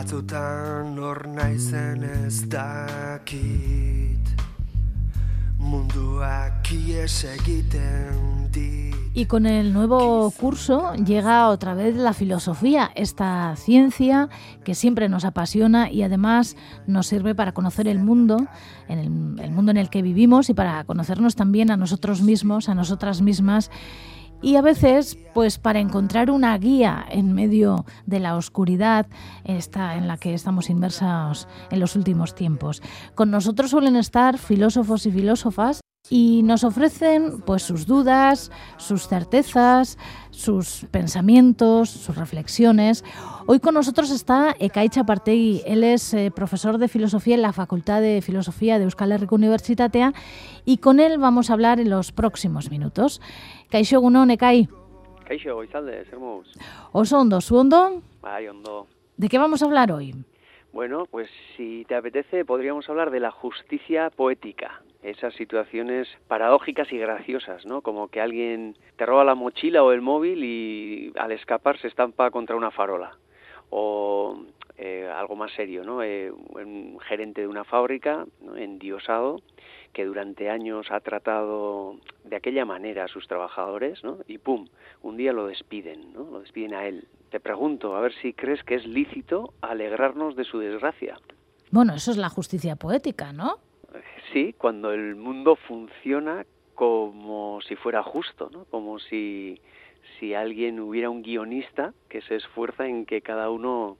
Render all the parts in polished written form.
batzutan hor naizen ez dakit, munduak ies egiten dit. Y con el nuevo curso llega otra vez la filosofía, esta ciencia que siempre nos apasiona y además nos sirve para conocer el mundo en el que vivimos y para conocernos también a nosotros mismos, a nosotras mismas. Y a veces, pues para encontrar una guía en medio de la oscuridad en la que estamos inmersos en los últimos tiempos. Con nosotros suelen estar filósofos y filósofas y nos ofrecen pues sus dudas, sus certezas, sus pensamientos, sus reflexiones. Hoy con nosotros está Ekaitz Apartegi. Él es profesor de filosofía en la Facultad de Filosofía de Euskal Herriko Unibertsitatea y con él vamos a hablar en los próximos minutos. Kaixo egunon, Ekai. Kaixo, goizalde, zer moduz? Oso ondo, zu ondo? Bai, ondo. ¿De qué vamos a hablar hoy? Bueno, pues si te apetece podríamos hablar de la justicia poética. Esas situaciones paradójicas y graciosas, ¿no? Como que alguien te roba la mochila o el móvil y al escapar se estampa contra una farola. O algo más serio, ¿no? Un gerente de una fábrica, ¿no? Endiosado, que durante años ha tratado de aquella manera a sus trabajadores, ¿no? Y ¡pum!, un día lo despiden, ¿no? Lo despiden a él. Te pregunto, a ver si crees que es lícito alegrarnos de su desgracia. Bueno, eso es la justicia poética, ¿no? Sí, cuando el mundo funciona como si fuera justo, ¿no? Como si alguien hubiera un guionista que se esfuerza en que cada uno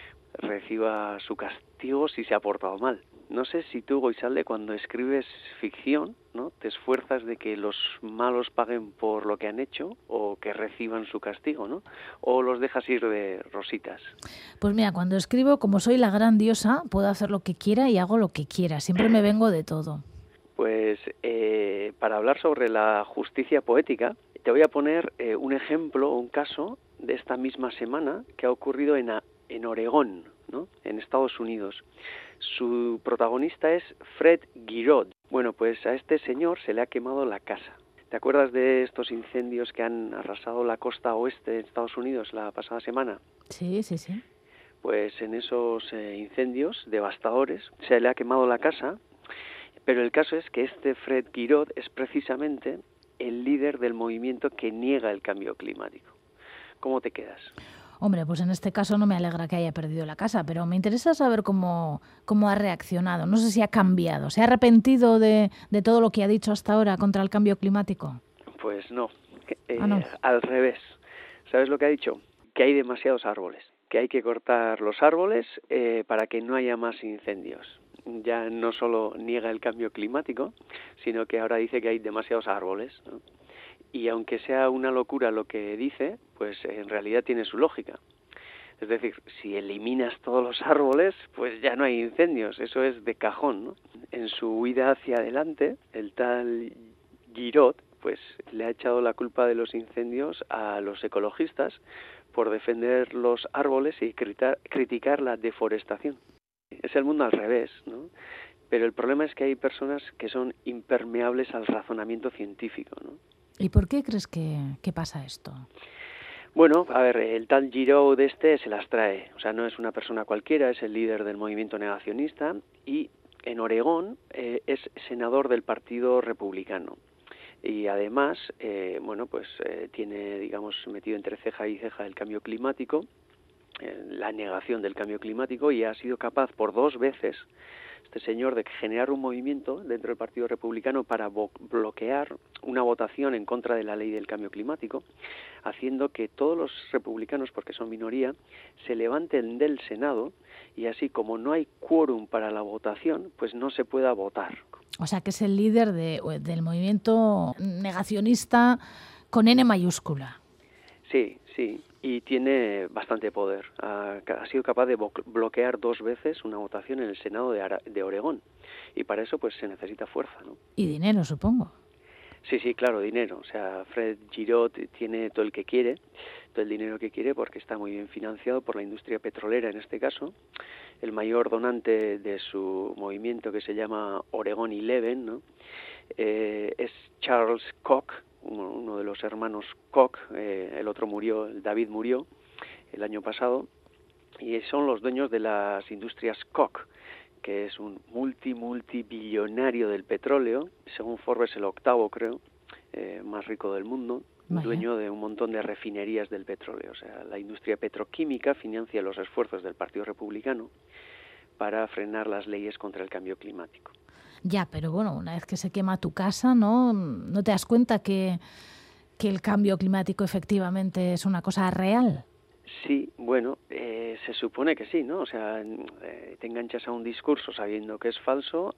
reciba su castigo si se ha portado mal. No sé si tú, Goizalde, cuando escribes ficción, ¿no?, te esfuerzas de que los malos paguen por lo que han hecho o que reciban su castigo, ¿no? O los dejas ir de rositas. Pues mira, cuando escribo, como soy la gran diosa, puedo hacer lo que quiera y hago lo que quiera. Siempre me vengo de todo. Pues para hablar sobre la justicia poética, te voy a poner un ejemplo, un caso de esta misma semana que ha ocurrido en Oregón, ¿no?, en Estados Unidos. Su protagonista es Fred Giraud. Bueno, pues a este señor se le ha quemado la casa. ¿Te acuerdas de estos incendios que han arrasado la costa oeste de Estados Unidos la pasada semana? Sí, sí, sí. Pues en esos incendios devastadores se le ha quemado la casa, pero el caso es que este Fred Giraud es precisamente el líder del movimiento que niega el cambio climático. ¿Cómo te quedas? Hombre, pues en este caso no me alegra que haya perdido la casa, pero me interesa saber cómo ha reaccionado. No sé si ha cambiado. ¿Se ha arrepentido de todo lo que ha dicho hasta ahora contra el cambio climático? Pues no. No. Al revés. ¿Sabes lo que ha dicho? Que hay demasiados árboles, que hay que cortar los árboles para que no haya más incendios. Ya no solo niega el cambio climático, sino que ahora dice que hay demasiados árboles, ¿no? Y aunque sea una locura lo que dice, pues en realidad tiene su lógica. Es decir, si eliminas todos los árboles, pues ya no hay incendios. Eso es de cajón, ¿no? En su huida hacia adelante, el tal Giraud, pues le ha echado la culpa de los incendios a los ecologistas por defender los árboles y criticar la deforestación. Es el mundo al revés, ¿no? Pero el problema es que hay personas que son impermeables al razonamiento científico, ¿no? ¿Y por qué crees que pasa esto? Bueno, a ver, el tal Giraud se las trae. O sea, no es una persona cualquiera, es el líder del movimiento negacionista y en Oregón es senador del Partido Republicano. Y además, tiene, digamos, metido entre ceja y ceja el cambio climático, la negación del cambio climático, y ha sido capaz por 2 veces este señor de generar un movimiento dentro del Partido Republicano para bloquear una votación en contra de la ley del cambio climático, haciendo que todos los republicanos, porque son minoría, se levanten del Senado y así como no hay quórum para la votación, pues no se pueda votar. O sea, que es el líder del movimiento negacionista con N mayúscula. Sí, sí, y tiene bastante poder. Ha sido capaz de bloquear 2 veces una votación en el Senado de Oregón. Y para eso pues se necesita fuerza, ¿no? Y dinero, supongo. Sí, claro, dinero. O sea, Fred Giraud tiene todo el dinero que quiere, porque está muy bien financiado por la industria petrolera en este caso. El mayor donante de su movimiento, que se llama Oregon 11, ¿no?, es Charles Koch, uno de los hermanos Koch. El otro murió, David murió el año pasado. y son los dueños de las industrias Koch, que es un multibillonario del petróleo, según Forbes el octavo, creo, más rico del mundo, dueño de un montón de refinerías del petróleo. O sea, la industria petroquímica financia los esfuerzos del Partido Republicano para frenar las leyes contra el cambio climático. Ya, pero bueno, una vez que se quema tu casa, ¿no te das cuenta que el cambio climático efectivamente es una cosa real? Sí, bueno, se supone que sí, ¿no? O sea, te enganchas a un discurso sabiendo que es falso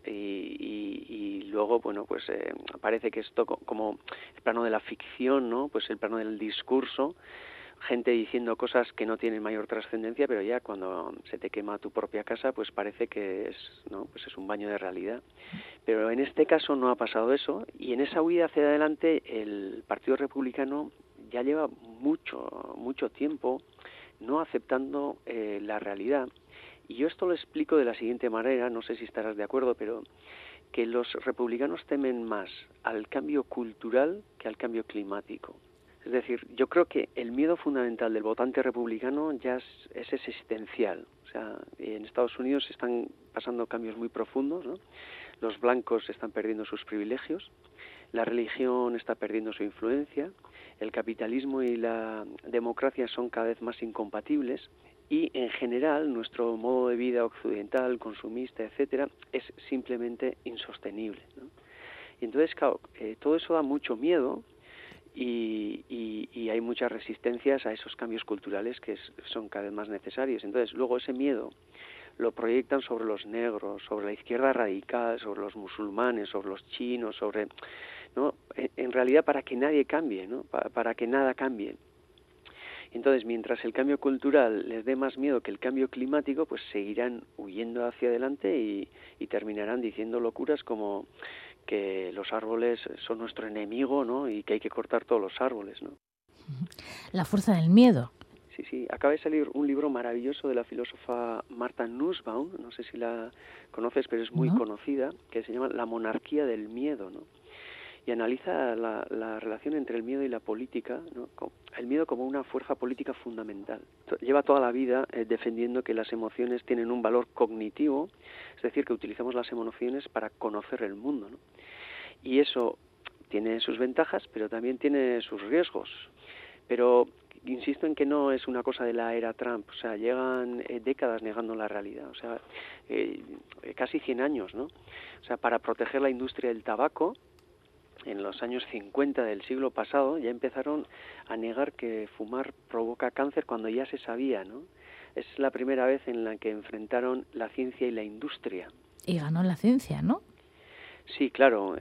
y luego, bueno, pues parece que esto como el plano de la ficción, ¿no? Pues el plano del discurso, gente diciendo cosas que no tienen mayor trascendencia, pero ya cuando se te quema tu propia casa, pues parece que es, ¿no? Pues es un baño de realidad. Pero en este caso no ha pasado eso, y en esa huida hacia adelante el Partido Republicano ya lleva mucho tiempo no aceptando la realidad. Y yo esto lo explico de la siguiente manera, no sé si estarás de acuerdo, pero que los republicanos temen más al cambio cultural que al cambio climático. Es decir, yo creo que el miedo fundamental del votante republicano ya es existencial. O sea, en Estados Unidos se están pasando cambios muy profundos, ¿no? Los blancos están perdiendo sus privilegios, la religión está perdiendo su influencia, el capitalismo y la democracia son cada vez más incompatibles y, en general, nuestro modo de vida occidental, consumista, etcétera, es simplemente insostenible, ¿no? Y entonces, claro, todo eso da mucho miedo y hay muchas resistencias a esos cambios culturales que son cada vez más necesarios. Entonces, luego ese miedo lo proyectan sobre los negros, sobre la izquierda radical, sobre los musulmanes, sobre los chinos, sobre, ¿no? En realidad para que nadie cambie, ¿no? Para que nada cambie. Entonces, mientras el cambio cultural les dé más miedo que el cambio climático, pues seguirán huyendo hacia adelante y terminarán diciendo locuras como que los árboles son nuestro enemigo, ¿no? Y que hay que cortar todos los árboles, ¿no? La fuerza del miedo. Sí. Acaba de salir un libro maravilloso de la filósofa Martha Nussbaum, no sé si la conoces, pero es muy conocida, que se llama La monarquía del miedo, ¿no? Y analiza la relación entre el miedo y la política, ¿no? El miedo como una fuerza política fundamental. Lleva toda la vida defendiendo que las emociones tienen un valor cognitivo, es decir, que utilizamos las emociones para conocer el mundo, ¿no? Y eso tiene sus ventajas, pero también tiene sus riesgos. Pero insisto en que no es una cosa de la era Trump, o sea, llegan décadas negando la realidad, o sea, casi 100 años, ¿no? O sea, para proteger la industria del tabaco, en los años 50 del siglo pasado, ya empezaron a negar que fumar provoca cáncer cuando ya se sabía, ¿no? Es la primera vez en la que enfrentaron la ciencia y la industria. Y ganó la ciencia, ¿no? Sí, claro,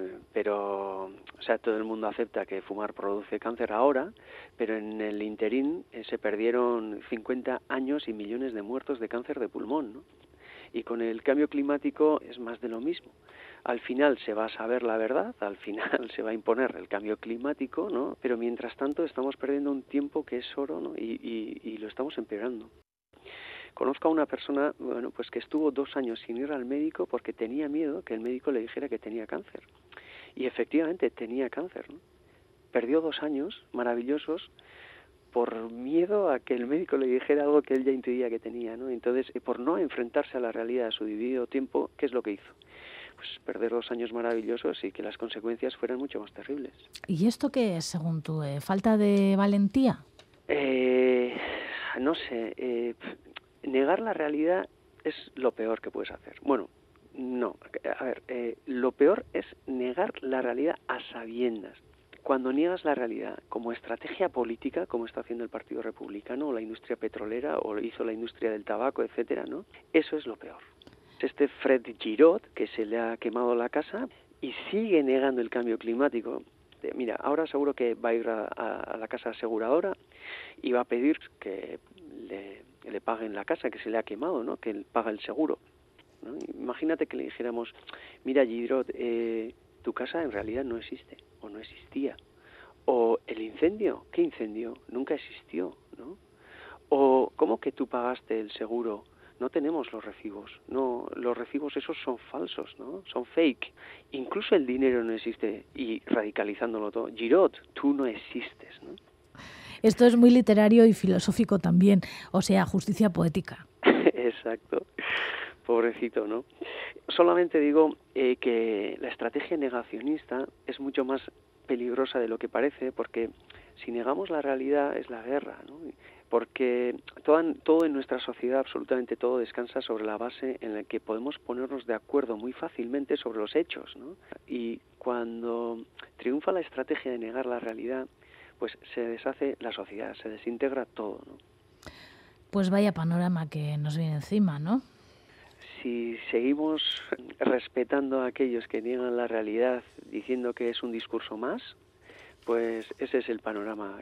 pero, o sea, todo el mundo acepta que fumar produce cáncer ahora, pero en el interín se perdieron 50 años y millones de muertos de cáncer de pulmón, ¿no? Y con el cambio climático es más de lo mismo. Al final se va a saber la verdad, al final se va a imponer el cambio climático, ¿no? Pero mientras tanto estamos perdiendo un tiempo que es oro, ¿no? Y lo estamos empeorando. Conozco a una persona, bueno, pues que estuvo 2 años sin ir al médico porque tenía miedo que el médico le dijera que tenía cáncer. Y efectivamente tenía cáncer, ¿no? Perdió 2 años maravillosos por miedo a que el médico le dijera algo que él ya intuía que tenía, ¿no? Entonces, por no enfrentarse a la realidad de su debido tiempo, ¿qué es lo que hizo? Pues perder 2 años maravillosos y que las consecuencias fueran mucho más terribles. ¿Y esto qué es, según tú? ¿Falta de valentía? No sé. Negar la realidad es lo peor que puedes hacer. Bueno, no. A ver, lo peor es negar la realidad a sabiendas. Cuando niegas la realidad como estrategia política, como está haciendo el Partido Republicano o la industria petrolera o hizo la industria del tabaco, etcétera, ¿no? Eso es lo peor. Este Fred Giraud, que se le ha quemado la casa y sigue negando el cambio climático. Mira, ahora seguro que va a ir a la casa aseguradora y va a pedir que le paguen la casa que se le ha quemado, ¿no? Que paga el seguro, ¿no? Imagínate que le dijéramos, mira, Giraud, tu casa en realidad no existe o no existía. O el incendio, ¿qué incendio? Nunca existió, ¿no? O ¿cómo que tú pagaste el seguro? No tenemos los recibos. No, los recibos esos son falsos, ¿no? Son fake. Incluso el dinero no existe. Y radicalizándolo todo, Giraud, tú no existes, ¿no? Esto es muy literario y filosófico también, o sea, justicia poética. Exacto. Pobrecito, ¿no? Solamente digo que la estrategia negacionista es mucho más peligrosa de lo que parece, porque si negamos la realidad es la guerra, ¿no? Porque todo en nuestra sociedad, absolutamente todo, descansa sobre la base en la que podemos ponernos de acuerdo muy fácilmente sobre los hechos, ¿no? Y cuando triunfa la estrategia de negar la realidad, pues se deshace la sociedad, se desintegra todo, ¿no? Pues vaya panorama que nos viene encima, ¿no? Si seguimos respetando a aquellos que niegan la realidad diciendo que es un discurso más, pues ese es el panorama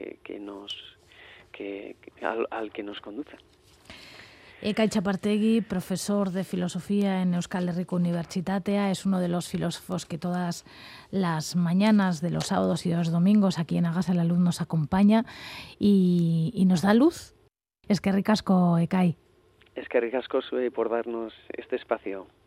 al que nos conduce. Ekay Txapartegi, profesor de filosofía en Euskal Herriko Unibertsitatea, es uno de los filósofos que todas las mañanas de los sábados y de los domingos aquí en Hágase la Luz nos acompaña y nos da luz. Eskerrik asko, Ekay. Eskerrik asko por darnos este espacio.